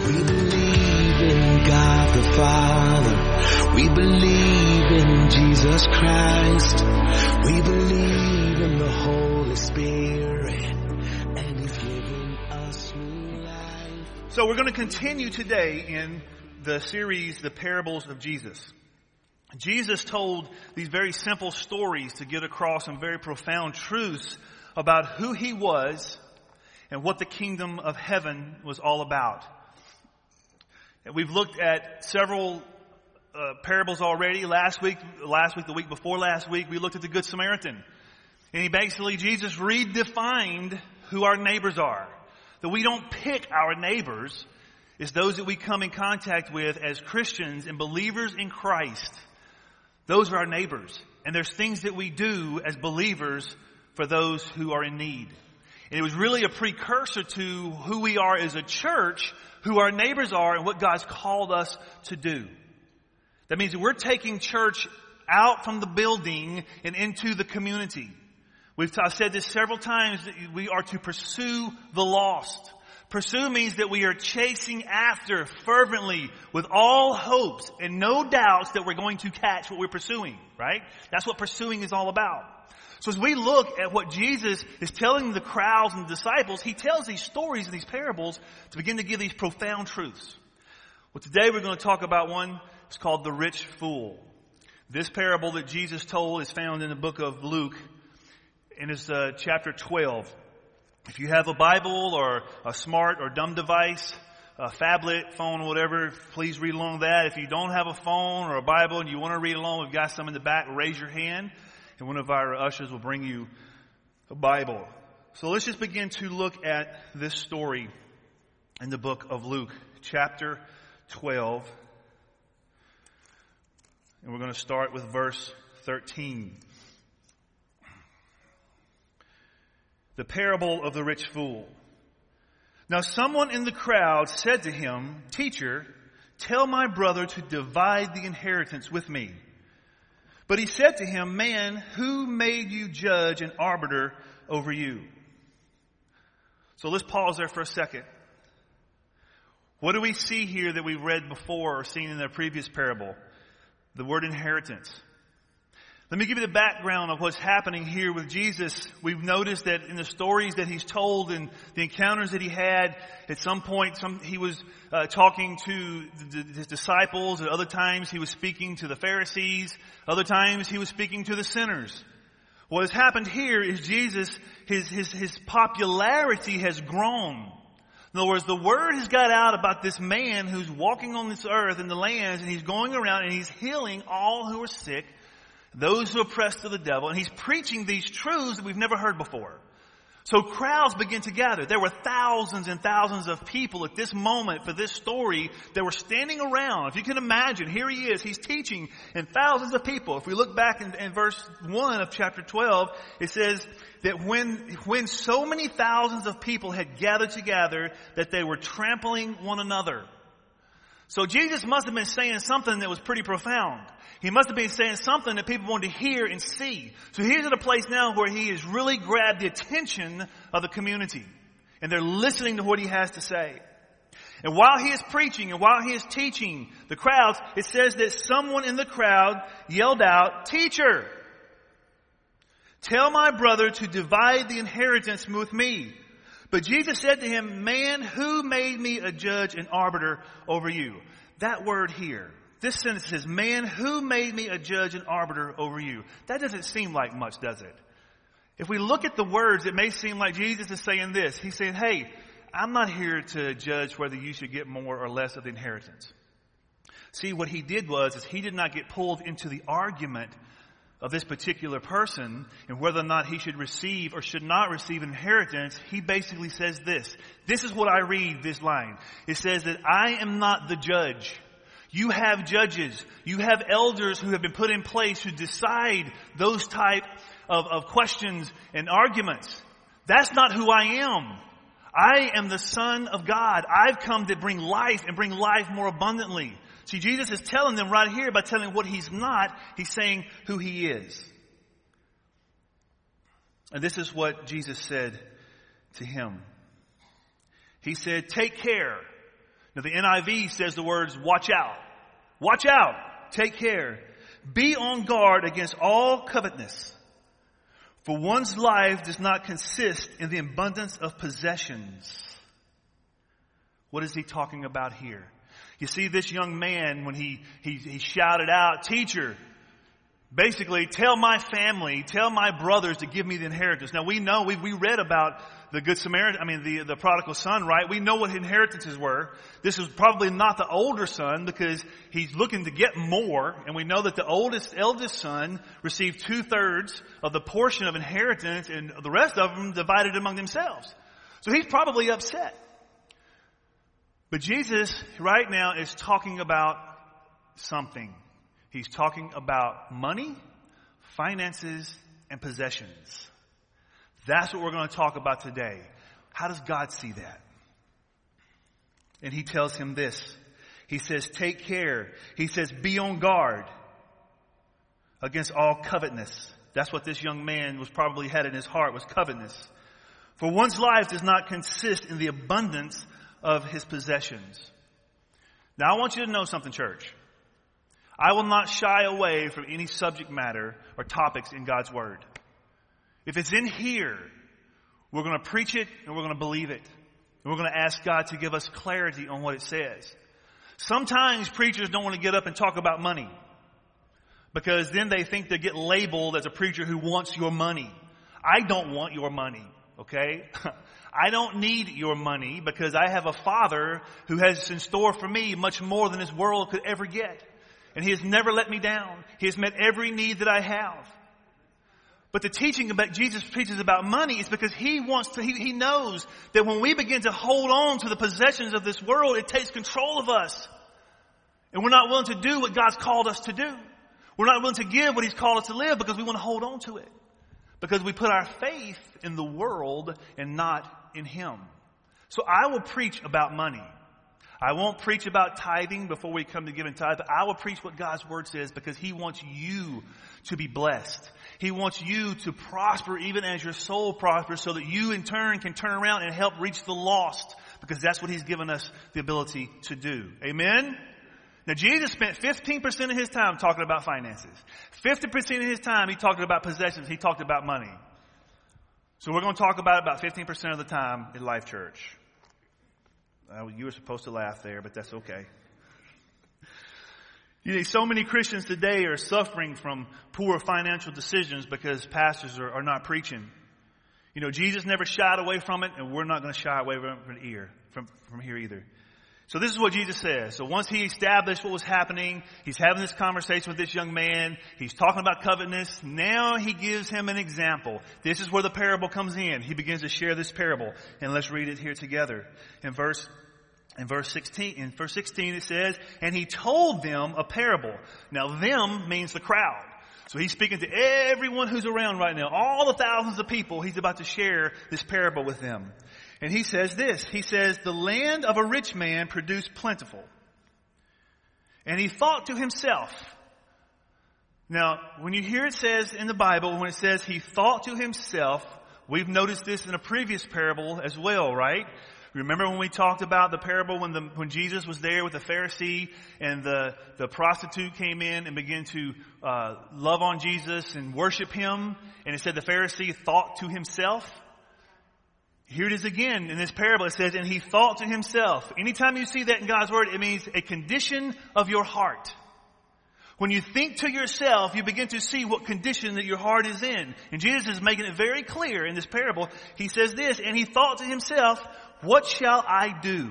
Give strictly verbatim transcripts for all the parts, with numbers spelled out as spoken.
We believe in God the Father. We believe in Jesus Christ. We believe in the Holy Spirit. And He's given us new life. So we're going to continue today in the series, The Parables of Jesus. Jesus told these very simple stories to get across some very profound truths about who He was and what the kingdom of heaven was all about. And we've looked at several uh, parables already. Last week, last week, the week before last week, we looked at the Good Samaritan. And he basically, Jesus redefined who our neighbors are. That we don't pick our neighbors. It's those that we come in contact with as Christians and believers in Christ. Those are our neighbors. And there's things that we do as believers for those who are in need. And it was really a precursor to who we are as a church, who our neighbors are, and what God's called us to do. That means that we're taking church out from the building and into the community. We've t- I've said this several times, that we are to pursue the lost. Pursue means that we are chasing after fervently with all hopes and no doubts that we're going to catch what we're pursuing, right? That's what pursuing is all about. So as we look at what Jesus is telling the crowds and the disciples, He tells these stories and these parables to begin to give these profound truths. Well, today we're going to talk about one. It's called the rich fool. This parable that Jesus told is found in the book of Luke, and it's uh, chapter twelve. If you have a Bible or a smart or dumb device, a phablet, phone, or whatever, please read along with that. If you don't have a phone or a Bible and you want to read along, we've got some in the back. Raise your hand, and one of our ushers will bring you a Bible. So let's just begin to look at this story in the book of Luke, chapter twelve. And we're going to start with verse thirteen. The parable of the rich fool. Now someone in the crowd said to him, "Teacher, tell my brother to divide the inheritance with me." But he said to him, "Man, who made you judge and arbiter over you?" So let's pause there for a second. What do we see here that we've read before or seen in the previous parable? The word inheritance. Let me give you the background of what's happening here with Jesus. We've noticed that in the stories that He's told and the encounters that He had, at some point some, He was uh, talking to the, His disciples. At other times He was speaking to the Pharisees. Other times He was speaking to the sinners. What has happened here is Jesus, His, his, his popularity has grown. In other words, the word has got out about this man who's walking on this earth in the lands, and he's going around and he's healing all who are sick, those who are oppressed of the devil, and He's preaching these truths that we've never heard before. So crowds begin to gather. There were thousands and thousands of people at this moment for this story that were standing around. If you can imagine, here He is. He's teaching, and thousands of people. If we look back in, in verse one of chapter twelve, it says that when, when so many thousands of people had gathered together that they were trampling one another. So Jesus must have been saying something that was pretty profound. He must have been saying something that people wanted to hear and see. So here's at a place now where He has really grabbed the attention of the community. And they're listening to what He has to say. And while He is preaching and while He is teaching the crowds, it says that someone in the crowd yelled out, "Teacher, tell my brother to divide the inheritance with me." But Jesus said to him, "Man, who made me a judge and arbiter over you?" That word here, this sentence says, "Man, who made me a judge and arbiter over you?" That doesn't seem like much, does it? If we look at the words, it may seem like Jesus is saying this. He's saying, "Hey, I'm not here to judge whether you should get more or less of the inheritance." See, what He did was, is He did not get pulled into the argument of this particular person and whether or not he should receive or should not receive inheritance. He basically says this. This is what I read, this line. It says that I am not the judge. You have judges. You have elders who have been put in place to decide those type of, of questions and arguments. That's not who I am. I am the Son of God. I've come to bring life and bring life more abundantly. See, Jesus is telling them right here by telling what He's not, He's saying who He is. And this is what Jesus said to him. He said, "Take care. Now the N I V says the words, watch out. Watch out. Take care. Be on guard against all covetousness. For one's life does not consist in the abundance of possessions. What is he talking about here? You see, this young man, when he, he, he shouted out, teacher, basically, tell my family, tell my brothers to give me the inheritance. Now we know, we we read about the Good Samaritan, I mean the, the prodigal son, right? We know what inheritances were. This is probably not the older son because he's looking to get more. And we know that the oldest, eldest son received two thirds of the portion of inheritance and the rest of them divided among themselves. So he's probably upset. But Jesus right now is talking about something. He's talking about money, finances, and possessions. That's what we're going to talk about today. How does God see that? And he tells him this. He says, take care. He says, be on guard against all covetousness. That's what this young man was probably had in his heart, was covetousness. For one's life does not consist in the abundance of his possessions. Now I want you to know something, church. I will not shy away from any subject matter or topics in God's Word. If it's in here, we're going to preach it and we're going to believe it. And we're going to ask God to give us clarity on what it says. Sometimes preachers don't want to get up and talk about money because then they think they get labeled as a preacher who wants your money. I don't want your money, okay? I don't need your money because I have a Father who has in store for me much more than this world could ever get. And He has never let me down. He has met every need that I have. But the teaching about Jesus preaches about money is because He wants to, he, he knows that when we begin to hold on to the possessions of this world, it takes control of us. And we're not willing to do what God's called us to do. We're not willing to give what He's called us to live because we want to hold on to it. Because we put our faith in the world and not in Him. So I will preach about money. I won't preach about tithing before we come to give and tithe, but I will preach what God's Word says because He wants you to be blessed. He wants you to prosper even as your soul prospers so that you in turn can turn around and help reach the lost because that's what He's given us the ability to do. Amen? Now Jesus spent fifteen percent of His time talking about finances. fifty percent of His time He talked about possessions. He talked about money. So we're going to talk about it about fifteen percent of the time in Life Church. Uh, you were supposed to laugh there, but that's okay. You know, so many Christians today are suffering from poor financial decisions because pastors are, are not preaching. You know, Jesus never shied away from it, and we're not going to shy away from it here, from, from here either. So this is what Jesus says. So once He established what was happening, He's having this conversation with this young man. He's talking about covetousness. Now He gives him an example. This is where the parable comes in. He begins to share this parable. And let's read it here together. In verse In verse sixteen, in verse sixteen it says, and He told them a parable. Now them means the crowd. So He's speaking to everyone who's around right now. All the thousands of people, He's about to share this parable with them. And He says this, He says, the land of a rich man produced plentiful. And he thought to himself. Now, when you hear it says in the Bible, when it says he thought to himself, we've noticed this in a previous parable as well, right? Remember when we talked about the parable when the when Jesus was there with the Pharisee and the, the prostitute came in and began to uh, love on Jesus and worship Him? And it said the Pharisee thought to himself. Here it is again in this parable. It says, and he thought to himself. Anytime you see that in God's Word, it means a condition of your heart. When you think to yourself, you begin to see what condition that your heart is in. And Jesus is making it very clear in this parable. He says this, and he thought to himself, what shall I do?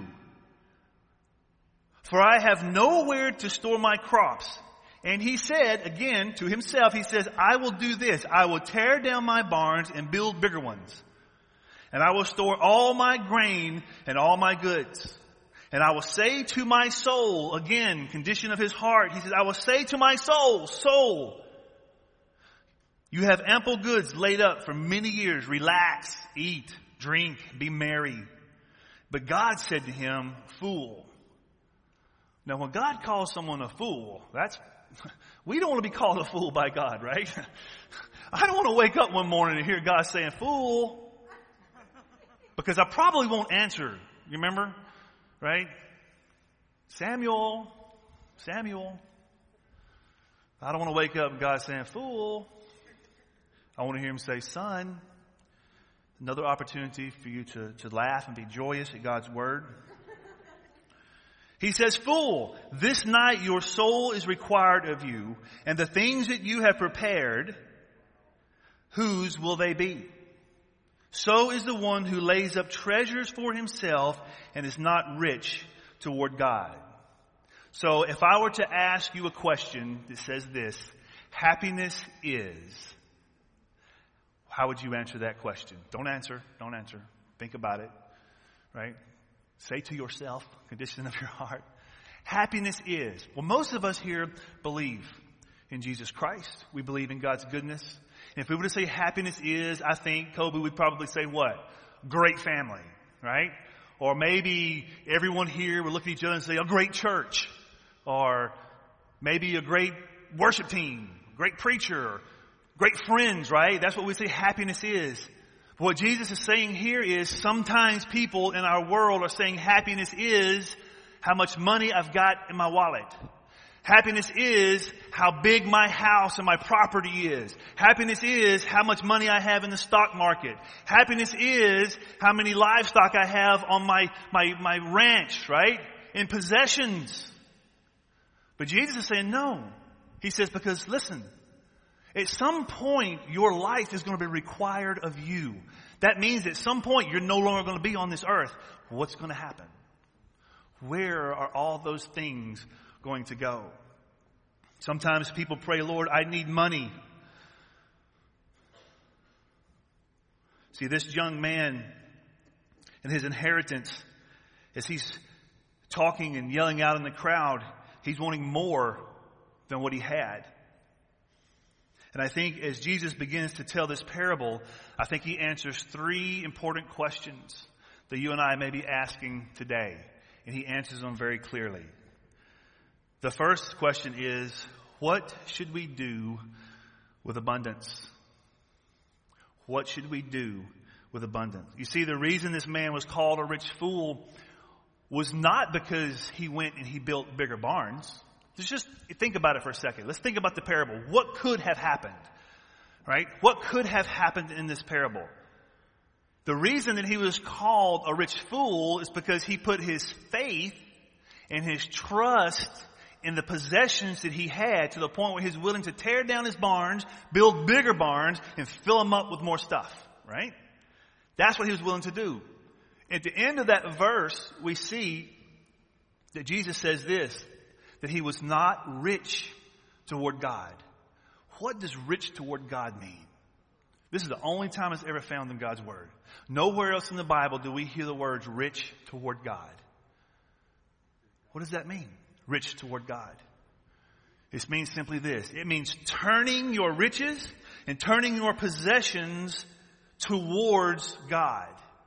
For I have nowhere to store my crops. And he said, again, to himself, he says, I will do this. I will tear down my barns and build bigger ones. And I will store all my grain and all my goods. And I will say to my soul, again, condition of his heart, he says, I will say to my soul, soul, you have ample goods laid up for many years. Relax, eat, drink, be merry. But God said to him, fool. Now, when God calls someone a fool, that's, we don't want to be called a fool by God, right? I don't want to wake up one morning and hear God saying, fool. Because I probably won't answer. You remember? Right? Samuel, Samuel. I don't want to wake up and God saying, fool. I want to hear him say, son. Another opportunity for you to, to laugh and be joyous at God's word. He says, fool, this night your soul is required of you, and the things that you have prepared, whose will they be? So is the one who lays up treasures for himself and is not rich toward God. So if I were to ask you a question that says this, happiness is, how would you answer that question? Don't answer. Don't answer. Think about it. Right? Say to yourself, condition of your heart. Happiness is. Well, most of us here believe in Jesus Christ. We believe in God's goodness. And if we were to say happiness is, I think, Kobe, we'd probably say what? Great family, right? Or maybe everyone here would look at each other and say a great church. Or maybe a great worship team, great preacher, great friends, right? That's what we say happiness is. But what Jesus is saying here is sometimes people in our world are saying happiness is how much money I've got in my wallet. Happiness is how big my house and my property is. Happiness is how much money I have in the stock market. Happiness is how many livestock I have on my, my, my ranch, right? In possessions. But Jesus is saying no. He says, because listen, at some point your life is going to be required of you. That means at some point you're no longer going to be on this earth. What's going to happen? Where are all those things going to go? Sometimes people pray, Lord, I need money. See, this young man and his inheritance, as he's talking and yelling out in the crowd, he's wanting more than what he had. And I think as Jesus begins to tell this parable, I think he answers three important questions that you and I may be asking today. And he answers them very clearly. The first question is, what should we do with abundance? What should we do with abundance? You see, the reason this man was called a rich fool was not because he went and he built bigger barns. Let's just think about it for a second. Let's think about the parable. What could have happened? Right? What could have happened in this parable? The reason that he was called a rich fool is because he put his faith and his trust in the possessions that he had to the point where he's willing to tear down his barns, build bigger barns, and fill them up with more stuff. Right? That's what he was willing to do. At the end of that verse, we see that Jesus says this, that he was not rich toward God. What does rich toward God mean? This is the only time it's ever found in God's word. Nowhere else in the Bible do we hear the words rich toward God. What does that mean? Rich toward God. This means simply this. It means turning your riches and turning your possessions towards God.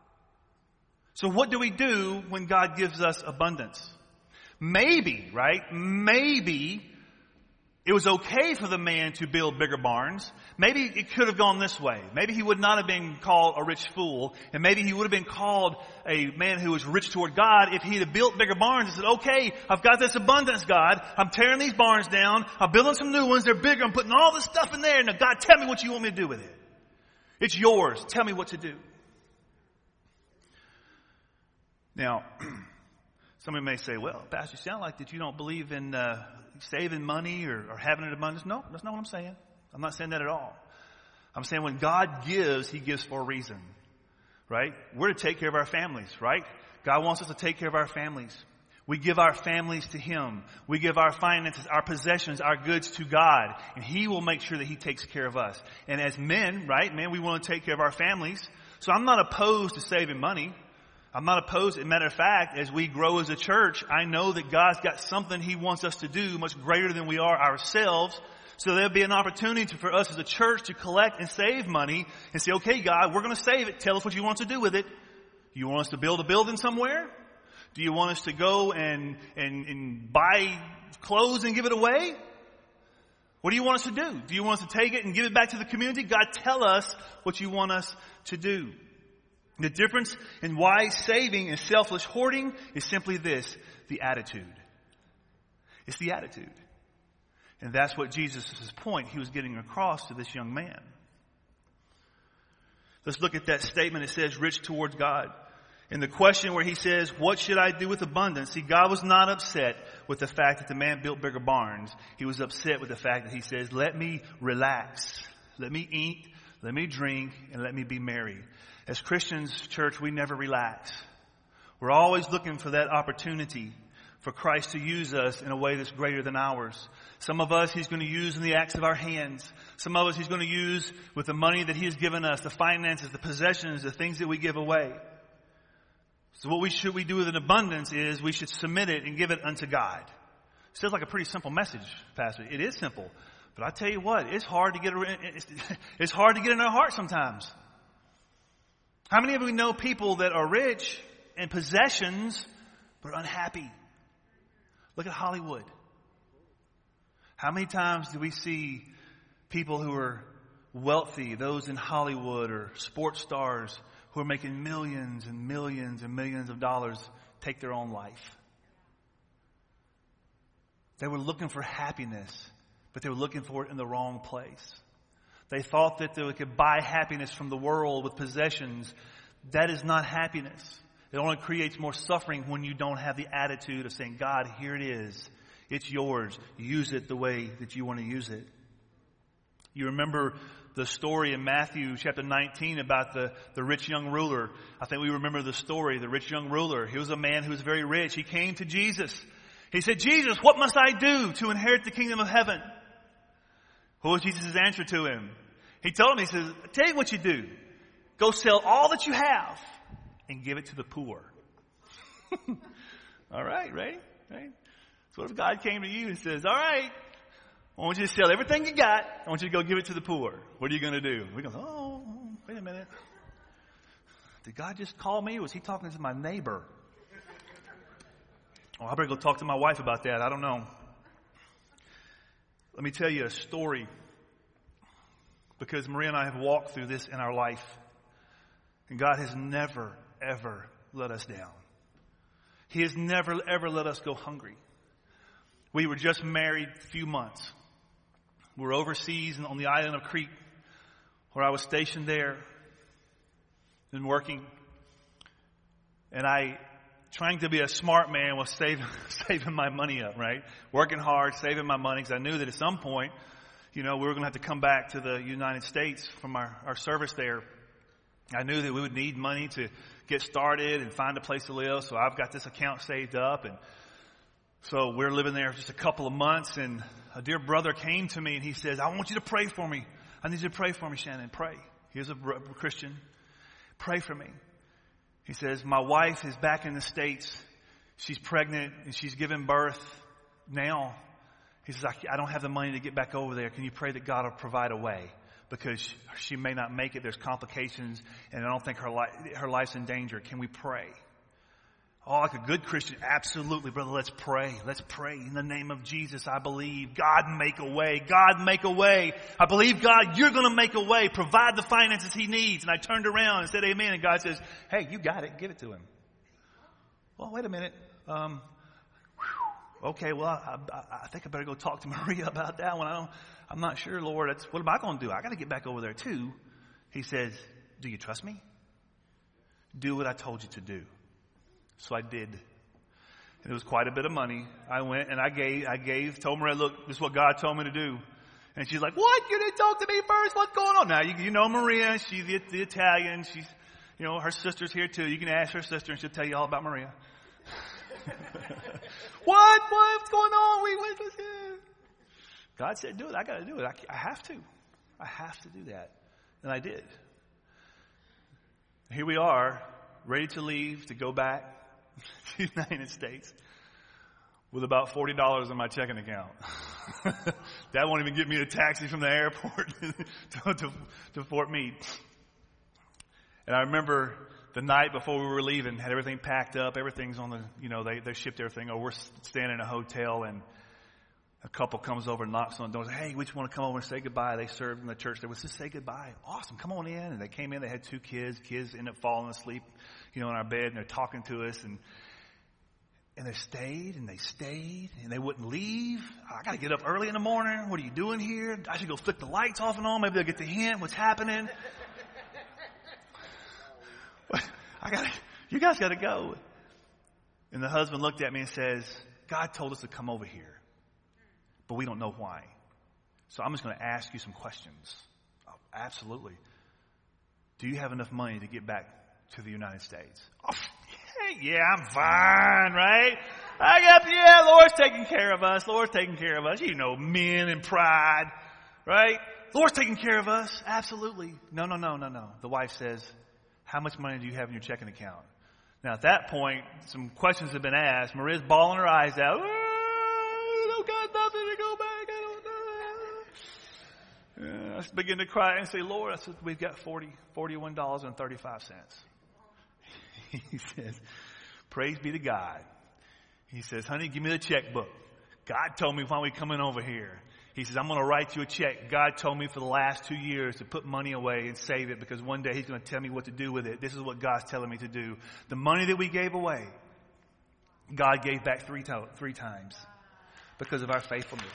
So what do we do when God gives us abundance? Maybe, right? Maybe it was okay for the man to build bigger barns. Maybe it could have gone this way. Maybe he would not have been called a rich fool. And maybe he would have been called a man who was rich toward God if he had built bigger barns and said, okay, I've got this abundance, God. I'm tearing these barns down. I'm building some new ones. They're bigger. I'm putting all this stuff in there. Now, God, tell me what you want me to do with it. It's yours. Tell me what to do. Now, somebody may say, well, Pastor, you sound like that you don't believe in uh, saving money or, or having an abundance. No, that's not what I'm saying. I'm not saying that at all. I'm saying when God gives, he gives for a reason, right? We're to take care of our families, right? God wants us to take care of our families. We give our families to him. We give our finances, our possessions, our goods to God. And he will make sure that he takes care of us. And as men, right, men, we want to take care of our families. So I'm not opposed to saving money. I'm not opposed. As a matter of fact, as we grow as a church, I know that God's got something he wants us to do much greater than we are ourselves. So there'll be an opportunity for us as a church to collect and save money and say, okay, God, we're going to save it. Tell us what you want us to do with it. Do you want us to build a building somewhere? Do you want us to go and, and, and buy clothes and give it away? What do you want us to do? Do you want us to take it and give it back to the community? God, tell us what you want us to do. The difference in wise saving and selfless hoarding is simply this, the attitude. It's the attitude. And that's what Jesus' point he was getting across to this young man. Let's look at that statement. It says, rich towards God. In the question where he says, what should I do with abundance? See, God was not upset with the fact that the man built bigger barns. He was upset with the fact that he says, let me relax. Let me eat. Let me drink. And let me be merry. As Christians, church, we never relax. We're always looking for that opportunity for Christ to use us in a way that's greater than ours. Some of us He's going to use in the acts of our hands. Some of us He's going to use with the money that He has given us, the finances, the possessions, the things that we give away. So what we should we do with an abundance is we should submit it and give it unto God. Sounds like a pretty simple message, Pastor. It is simple. But I tell you what, it's hard to get it's, it's hard to get in our heart sometimes. How many of you know people that are rich in possessions but unhappy? Look at Hollywood. How many times do we see people who are wealthy, those in Hollywood or sports stars who are making millions and millions and millions of dollars, take their own life? They were looking for happiness, but they were looking for it in the wrong place. They thought that they could buy happiness from the world with possessions. That is not happiness. It only creates more suffering when you don't have the attitude of saying, God, here it is. It's yours. Use it the way that you want to use it. You remember the story in Matthew chapter nineteen about the, the rich young ruler. I think we remember the story, the rich young ruler. He was a man who was very rich. He came to Jesus. He said, Jesus, what must I do to inherit the kingdom of heaven? What was Jesus' answer to him? He told him, he says, tell you what you do. Go sell all that you have and give it to the poor. All right, right? Right? So what if God came to you and says, all right, I want you to sell everything you got. I want you to go give it to the poor. What are you going to do? We go, oh, wait a minute. Did God just call me or was He talking to my neighbor? Oh, I better go talk to my wife about that. I don't know. Let me tell you a story. Because Maria and I have walked through this in our life. And God has never, ever let us down. He has never, ever let us go hungry. We were just married a few months. We were overseas on the island of Crete, where I was stationed there and working. And I, trying to be a smart man, was saving, saving my money up, right? Working hard, saving my money, because I knew that at some point, you know, we were going to have to come back to the United States from our, our service there. I knew that we would need money to get started and find a place to live. So I've got this account saved up. And so we're living there just a couple of months. And a dear brother came to me and he says, I want you to pray for me. I need you to pray for me, Shannon. Pray. He's a Christian. Pray for me. He says, my wife is back in the States. She's pregnant and she's giving birth now. He says, I, I don't have the money to get back over there. Can you pray that God will provide a way? Because she may not make it. There's complications, and I don't think her, li- her life's in danger. Can we pray? Oh, like a good Christian, absolutely, brother, let's pray. Let's pray. In the name of Jesus, I believe. God, make a way. God, make a way. I believe, God, you're going to make a way. Provide the finances he needs. And I turned around and said, amen. And God says, hey, you got it. Give it to him. Well, wait a minute. Um... Okay, well, I, I, I think I better go talk to Maria about that one. I don't, I'm not sure, Lord. That's, what am I going to do? I got to get back over there too. He says, do you trust me? Do what I told you to do. So I did. And it was quite a bit of money. I went and I gave, I gave, told Maria, look, this is what God told me to do. And she's like, what? You didn't talk to me first? What's going on? Now, you, you know Maria. She's the, the Italian. She's, you know, her sister's here too. You can ask her sister and she'll tell you all about Maria. What? What? What's going on? We went with him. God said, do it. I got to do it. I, I have to. I have to do that. And I did. Here we are, ready to leave, to go back to the United States with about forty dollars in my checking account. That won't even get me a taxi from the airport to, to, to Fort Meade. And I remember the night before we were leaving, had everything packed up. Everything's on the, you know, they, they shipped everything over. We're staying in a hotel, and a couple comes over and knocks on the door. Hey, we just want to come over and say goodbye. They served in the church. They was just say goodbye. Awesome. Come on in. And they came in. They had two kids. Kids ended up falling asleep, you know, in our bed, and they're talking to us. And, And they stayed and they stayed and they wouldn't leave. I got to get up early in the morning. What are you doing here? I should go flick the lights off and on. Maybe they'll get the hint. What's happening? I got you guys got to go. And the husband looked at me and says, God told us to come over here, but we don't know why. So I'm just going to ask you some questions. Oh, absolutely. Do you have enough money to get back to the United States? Oh, yeah, I'm fine, right? I got, yeah, Lord's taking care of us. Lord's taking care of us. You know, men and pride, right? Lord's taking care of us. Absolutely. No, no, no, no, no. The wife says, how much money do you have in your checking account? Now, at that point, some questions have been asked. Maria's bawling her eyes out. Oh, I don't got nothing to go back. I don't know. Yeah, I just begin to cry and say, Lord, I said, we've got forty, forty-one dollars and thirty-five cents. He says, praise be to God. He says, honey, give me the checkbook. God told me why we coming over here. He says, I'm going to write you a check. God told me for the last two years to put money away and save it because one day he's going to tell me what to do with it. This is what God's telling me to do. The money that we gave away, God gave back three, to- three times because of our faithfulness.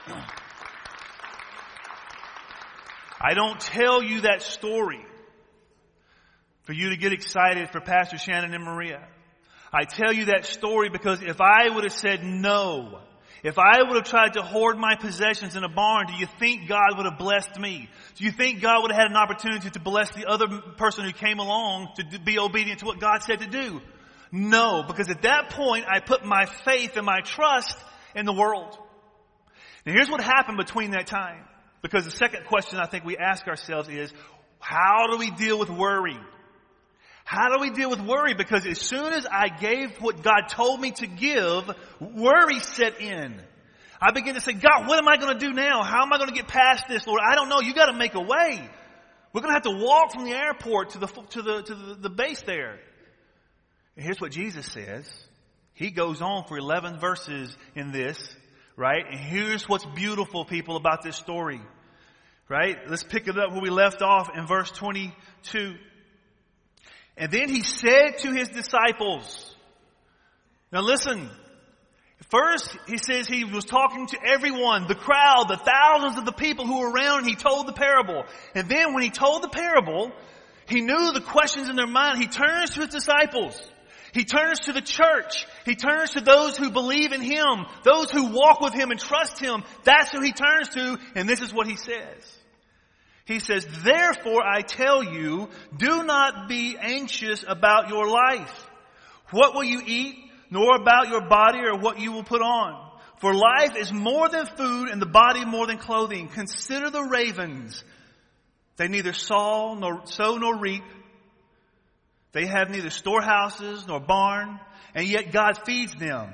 I don't tell you that story for you to get excited for Pastor Shannon and Maria. I tell you that story because if I would have said no, if I would have tried to hoard my possessions in a barn, do you think God would have blessed me? Do you think God would have had an opportunity to bless the other person who came along to be obedient to what God said to do? No, because at that point I put my faith and my trust in the world. Now here's what happened between that time. Because the second question I think we ask ourselves is, how do we deal with worry? How do we deal with worry? Because as soon as I gave what God told me to give, worry set in. I began to say, God, what am I going to do now? How am I going to get past this, Lord? I don't know. You got to make a way. We're going to have to walk from the airport to the to the to the, the base there. And here's what Jesus says. He goes on for eleven verses in this, right? And here's what's beautiful, people, about this story, right? Let's pick it up where we left off in verse twenty-two. And then he said to his disciples, now listen, first he says he was talking to everyone, the crowd, the thousands of the people who were around. He told the parable. And then when he told the parable, he knew the questions in their mind. He turns to his disciples. He turns to the church. He turns to those who believe in him, those who walk with him and trust him. That's who he turns to. And this is what he says. He says, therefore I tell you, do not be anxious about your life. What will you eat, nor about your body or what you will put on? For life is more than food and the body more than clothing. Consider the ravens. They neither sow nor sow nor reap. They have neither storehouses nor barn, and yet God feeds them.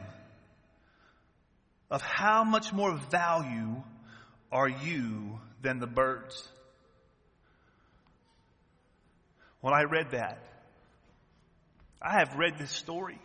Of how much more value are you than the birds? When I read that, I have read this story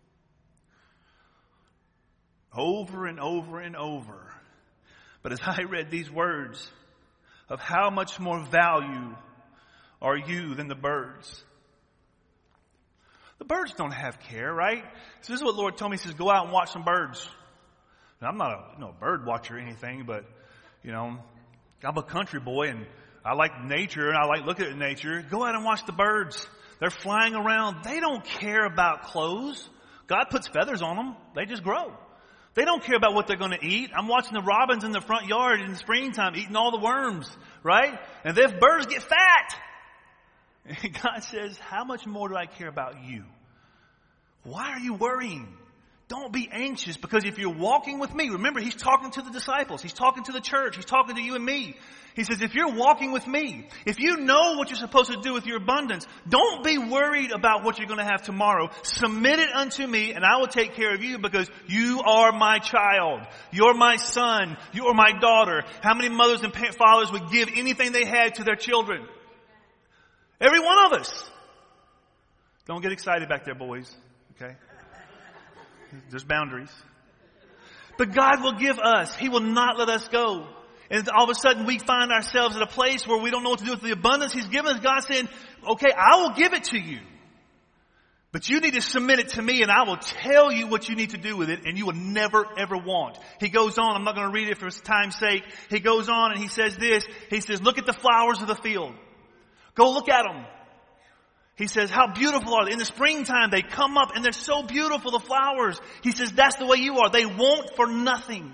over and over and over. But as I read these words of how much more value are you than the birds? The birds don't have care, right? So this is what the Lord told me. He says, go out and watch some birds. Now, I'm not a you know, bird watcher or anything, but, you know, I'm a country boy and I like nature and I like looking at nature. Go out and watch the birds. They're flying around. They don't care about clothes. God puts feathers on them. They just grow. They don't care about what they're going to eat. I'm watching the robins in the front yard in the springtime eating all the worms, right? And if birds get fat, and God says, how much more do I care about you? Why are you worrying? Don't be anxious, because if you're walking with me, remember, he's talking to the disciples. He's talking to the church. He's talking to you and me. He says, if you're walking with me, if you know what you're supposed to do with your abundance, don't be worried about what you're going to have tomorrow. Submit it unto me and I will take care of you, because you are my child. You're my son. You're my daughter. How many mothers and fathers would give anything they had to their children? Every one of us. Don't get excited back there, boys. Okay? There's boundaries. But God will give us. He will not let us go. And all of a sudden we find ourselves at a place where we don't know what to do with the abundance He's given us. God saying, okay, I will give it to you. But you need to submit it to me, and I will tell you what you need to do with it, and you will never, ever want. He goes on. I'm not going to read it for time's sake. He goes on and he says this. He says, look at the flowers of the field. Go look at them. He says, how beautiful are they? In the springtime, they come up and they're so beautiful, the flowers. He says, that's the way you are. They want for nothing.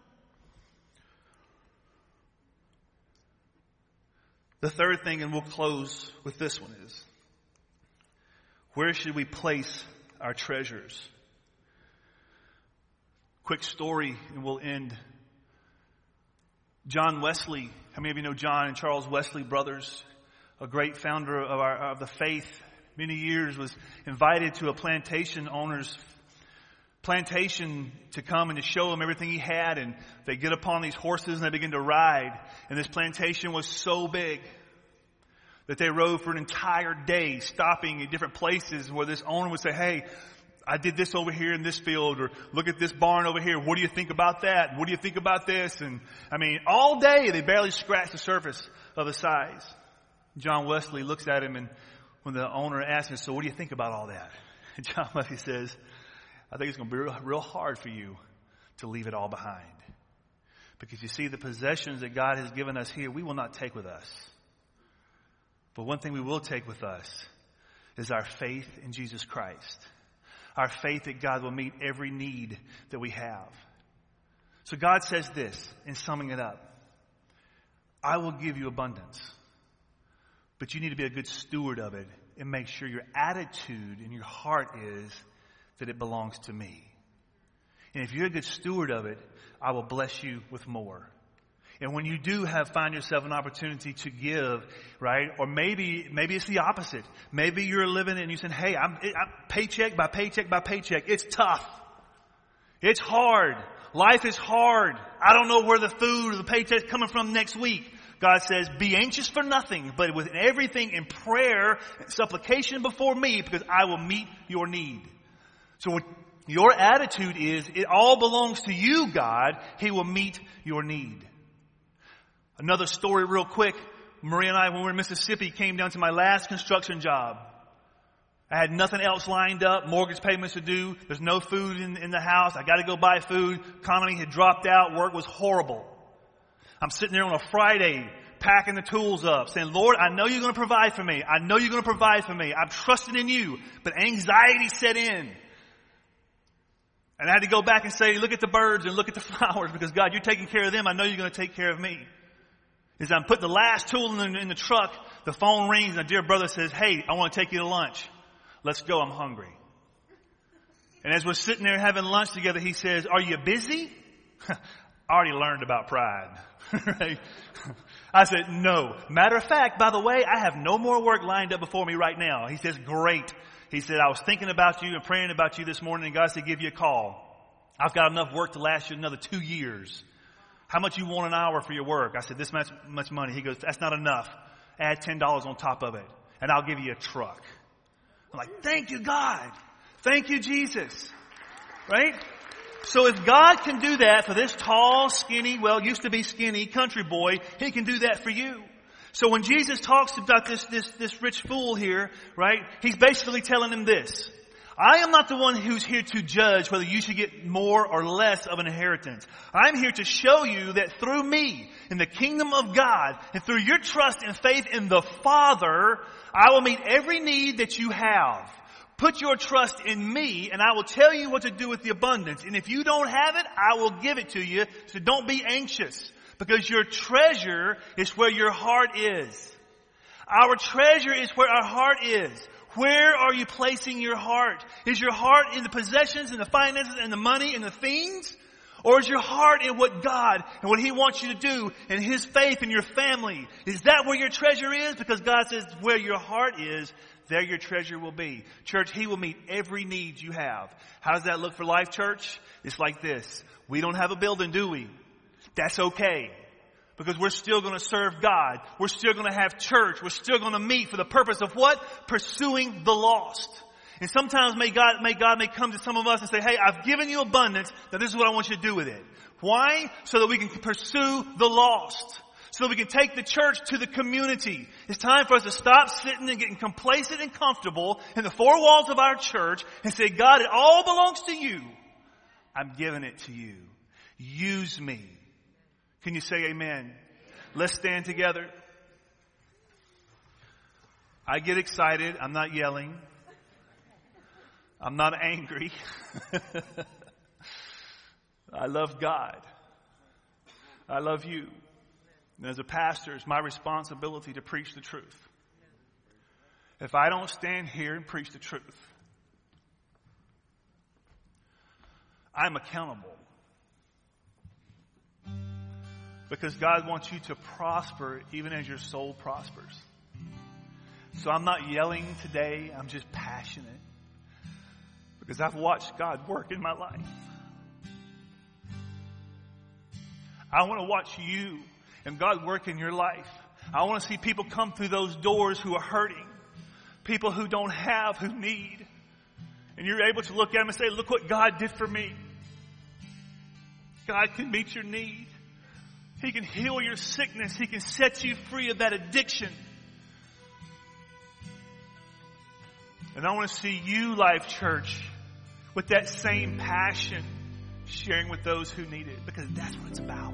The third thing, and we'll close with this one, is where should we place our treasures? Quick story, and we'll end. John Wesley, how many of you know John and Charles Wesley brothers? A great founder of our of the faith, many years, was invited to a plantation owner's plantation to come and to show him everything he had. And they get upon these horses and they begin to ride. And this plantation was so big that they rode for an entire day, stopping at different places where this owner would say, hey, I did this over here in this field, or look at this barn over here. What do you think about that? What do you think about this? And I mean, all day they barely scratched the surface of the size. John Wesley looks at him, and when the owner asks him, so what do you think about all that? And John Wesley says, I think it's going to be real, real hard for you to leave it all behind. Because you see, the possessions that God has given us here, we will not take with us. But one thing we will take with us is our faith in Jesus Christ. Our faith that God will meet every need that we have. So God says this, in summing it up, I will give you abundance. But you need to be a good steward of it and make sure your attitude and your heart is that it belongs to me. And if you're a good steward of it, I will bless you with more. And when you do have, find yourself an opportunity to give, right? Or maybe, maybe it's the opposite. Maybe you're living and you say, hey, I'm, I'm paycheck by paycheck by paycheck. It's tough. It's hard. Life is hard. I don't know where the food or the paycheck's coming from next week. God says, be anxious for nothing, but with everything in prayer and supplication before me, because I will meet your need. So what your attitude is, it all belongs to you, God. He will meet your need. Another story real quick. Maria and I, when we were in Mississippi, came down to my last construction job. I had nothing else lined up, mortgage payments to do. There's no food in, in the house. I got to go buy food. Economy had dropped out. Work was horrible. I'm sitting there on a Friday, packing the tools up, saying, Lord, I know you're going to provide for me. I know you're going to provide for me. I'm trusting in you. But anxiety set in. And I had to go back and say, look at the birds and look at the flowers, because God, you're taking care of them. I know you're going to take care of me. As I'm putting the last tool in the, in the truck, the phone rings and a dear brother says, hey, I want to take you to lunch. Let's go. I'm hungry. And as we're sitting there having lunch together, he says, are you busy? I already learned about pride. Right? I said, no. Matter of fact, by the way, I have no more work lined up before me right now. He says, great. He said, I was thinking about you and praying about you this morning, and God said, give you a call. I've got enough work to last you another two years. How much you want an hour for your work? I said, this much, much money. He goes, that's not enough. Add ten dollars on top of it, and I'll give you a truck. I'm like, thank you, God. Thank you, Jesus. Right? So if God can do that for this tall, skinny, well, used to be skinny country boy, He can do that for you. So when Jesus talks about this, this, this rich fool here, right, He's basically telling him this. I am not the one who's here to judge whether you should get more or less of an inheritance. I'm here to show you that through me, in the kingdom of God, and through your trust and faith in the Father, I will meet every need that you have. Put your trust in me, and I will tell you what to do with the abundance. And if you don't have it, I will give it to you. So don't be anxious, because your treasure is where your heart is. Our treasure is where our heart is. Where are you placing your heart? Is your heart in the possessions and the finances and the money and the things? Or is your heart in what God and what He wants you to do and His faith in your family? Is that where your treasure is? Because God says where your heart is, there your treasure will be. Church, He will meet every need you have. How does that look for Life Church? It's like this. We don't have a building, do we? That's okay. Because we're still going to serve God. We're still going to have church. We're still going to meet for the purpose of what? Pursuing the lost. And sometimes may God, may God may come to some of us and say, hey, I've given you abundance. Now this is what I want you to do with it. Why? So that we can pursue the lost. so we can take the church to the community. It's time for us to stop sitting and getting complacent and comfortable in the four walls of our church and say, God, it all belongs to you. I'm giving it to you. Use me. Can you say amen? Let's stand together. I get excited. I'm not yelling. I'm not angry. I love God. I love you. And as a pastor, it's my responsibility to preach the truth. If I don't stand here and preach the truth, I'm accountable. Because God wants you to prosper even as your soul prospers. So I'm not yelling today. I'm just passionate. Because I've watched God work in my life. I want to watch you and God work in your life. I want to see people come through those doors who are hurting. People who don't have, who need. And you're able to look at them and say, look what God did for me. God can meet your need. He can heal your sickness. He can set you free of that addiction. And I want to see you, Life Church, with that same passion, sharing with those who need it, because that's what it's about.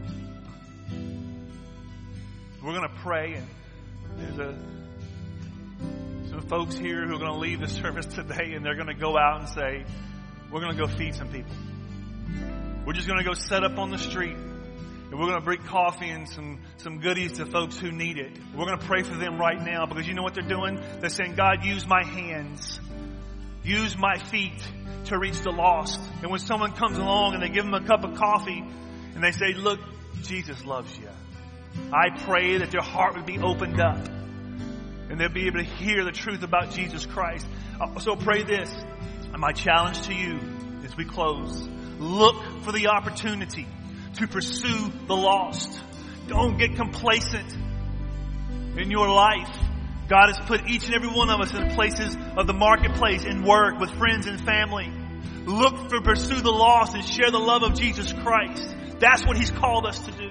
We're going to pray, and there's a, some folks here who are going to leave the service today, and they're going to go out and say, we're going to go feed some people. We're just going to go set up on the street, and we're going to bring coffee and some, some goodies to folks who need it. We're going to pray for them right now, because you know what they're doing? They're saying, God, use my hands. Use my feet to reach the lost. And when someone comes along and they give them a cup of coffee and they say, look, Jesus loves you. I pray that their heart would be opened up and they'll be able to hear the truth about Jesus Christ. So pray this. And my challenge to you as we close, look for the opportunity to pursue the lost. Don't get complacent in your life. God has put each and every one of us in places of the marketplace, in work, with friends and family. Look for, pursue the lost and share the love of Jesus Christ. That's what He's called us to do.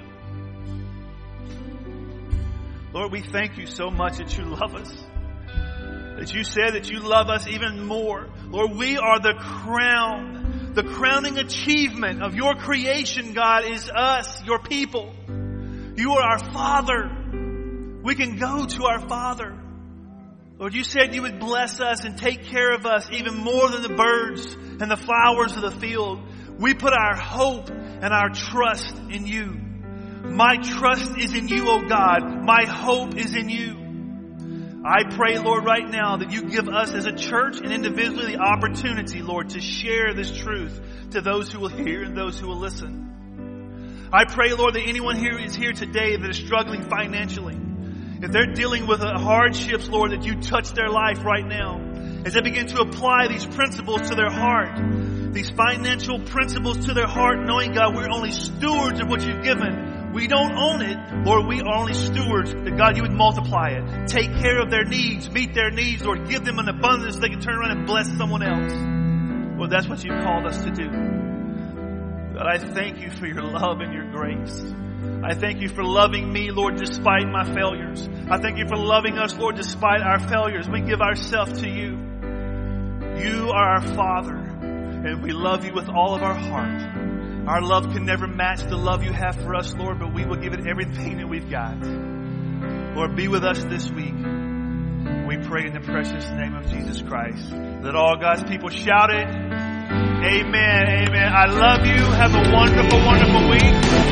Lord, we thank you so much that you love us. That you said that you love us even more. Lord, we are the crown. The crowning achievement of your creation, God, is us, your people. You are our Father. We can go to our Father. Lord, you said you would bless us and take care of us even more than the birds and the flowers of the field. We put our hope and our trust in you. My trust is in you, O God. My hope is in you. I pray, Lord, right now that you give us as a church and individually the opportunity, Lord, to share this truth to those who will hear and those who will listen. I pray, Lord, that anyone here is here today that is struggling financially. If they're dealing with hardships, Lord, that you touch their life right now. As they begin to apply these principles to their heart, these financial principles to their heart, knowing, God, we're only stewards of what you've given. We don't own it. Lord, we are only stewards. That, God, you would multiply it. Take care of their needs. Meet their needs. Lord, give them an abundance so they can turn around and bless someone else. Lord, that's what you've called us to do. God, I thank you for your love and your grace. I thank you for loving me, Lord, despite my failures. I thank you for loving us, Lord, despite our failures. We give ourselves to you. You are our Father, and we love you with all of our heart. Our love can never match the love you have for us, Lord, but we will give it everything that we've got. Lord, be with us this week. We pray in the precious name of Jesus Christ. Let all God's people shout it. Amen. Amen. I love you. Have a wonderful, wonderful week.